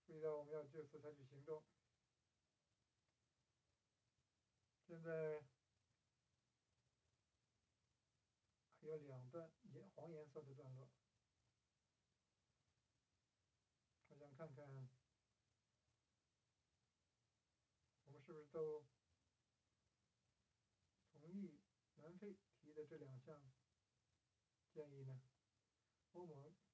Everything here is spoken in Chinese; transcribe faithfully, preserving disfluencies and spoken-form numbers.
注意到我们要就此采取行动。现在还有两段颜黄颜色的段落，我想看看我们是不是都同意南非提的这两项建议呢？欧盟